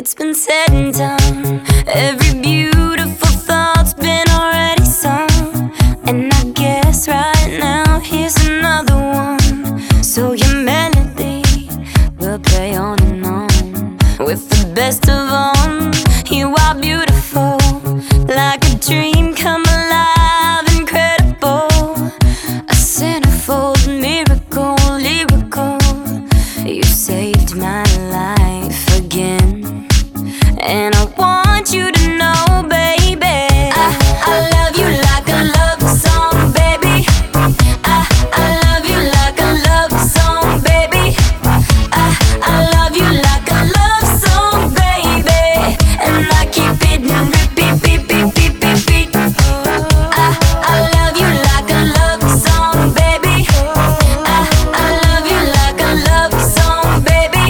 It's been said and done. Every beautiful thought's been already sung. And I guess right now here's another one. So your melody will play on and on. With the best of them, you are beautiful, like a dream come alive, incredible. A centerfold miracle, lyrical. You saved my life again. And I want you to know, baby, I love you like a love song, baby. I love you like a love song, baby. I love you like a love song, baby. And I keep it on repeat, beat, beat, beat, beat, beat. I love you like a love song, baby. I love you like a love song, baby.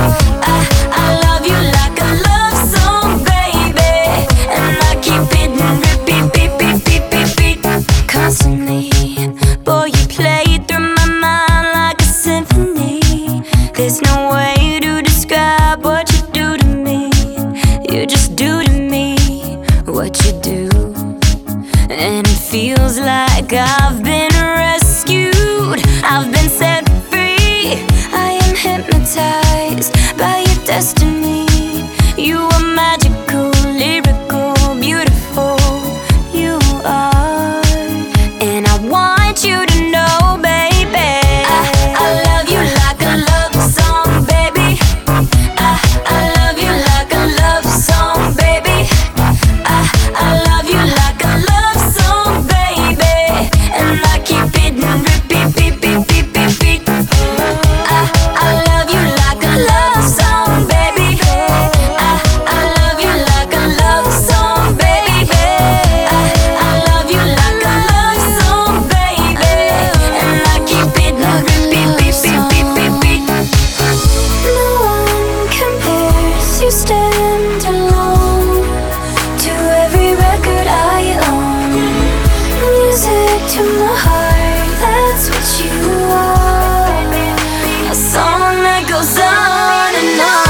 I love you like a love song, baby. And I keep it on repeat, beat, beat, beat, beat, beat. Constantly, boy, you play through my mind like a symphony. There's no way to describe what you do to me. You just do to me what you do. And it feels like I've been rescued, I've been set free. I am hypnotized by your destiny. You are magical, lyrical, beautiful. You are. And I want you to know, baby, I love you like a love song, baby. I love you like a love song, baby. I love you like a love song, baby. And I keep it on repeat, beat, beat, beat, beat, beat. I love you like a love song, baby. I love you like a love song, baby. I love you like a love song, baby. And I keep it on repeat, beat, beat, beat, beat, beat. No one compares, you stand alone to every record I own. Music to my heart, that's what you are. A song that goes on and on.